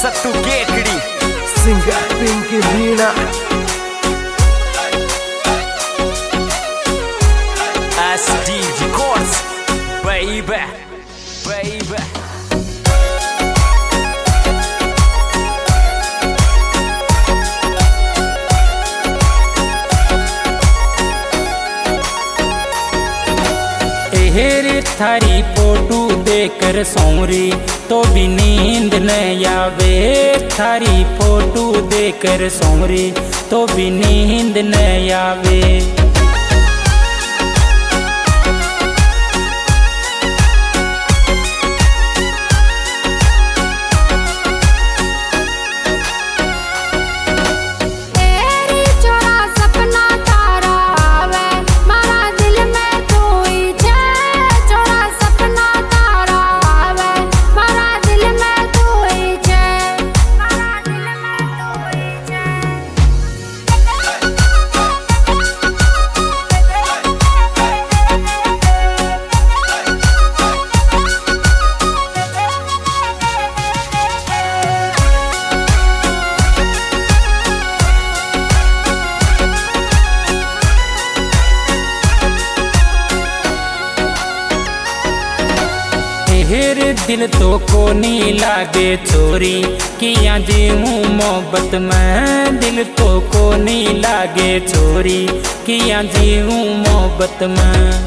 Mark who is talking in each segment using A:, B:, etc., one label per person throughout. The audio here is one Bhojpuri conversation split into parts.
A: सत्तू केकड़ी
B: singer Pinki Veena
A: SD Records baby baby
C: हेरे थारी फोटो देकर सौरी तो भी नींद न आवे। थारी फोटो देकर सौरी तो भी नींद न आवे। हेरे दिल तो को नी लागे छोरी किया जीऊं मोहब्बत में। दिल तो को नी लागे छोरी किया जीऊं मोहब्बत में।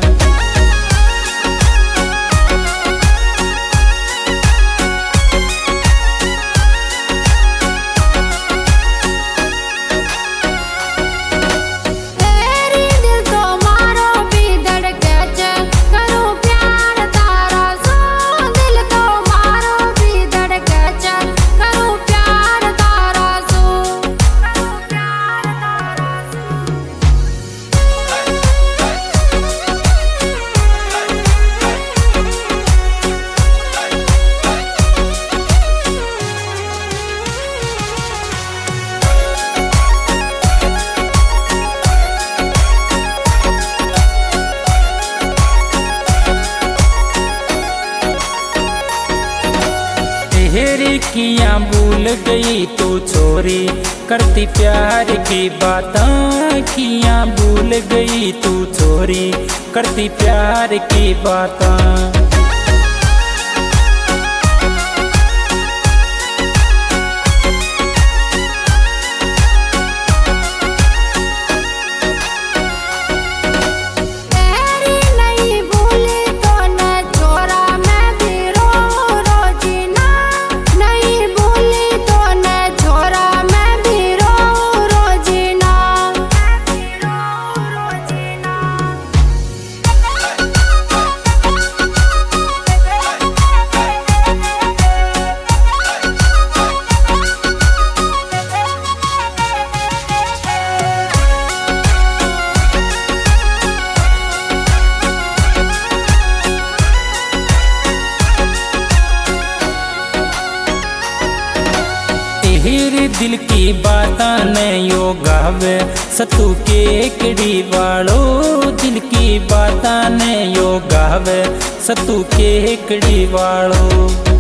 C: हेरी किया भूल गई तू छोरी करती प्यार की बातें। किया भूल गई तू छोरी करती प्यार की बातें। हेरे दिल की बातां ने यो गावे सत्तू केकड़ी वालो। दिल की बातां ने यो गावे सत्तू केकड़ी वालो।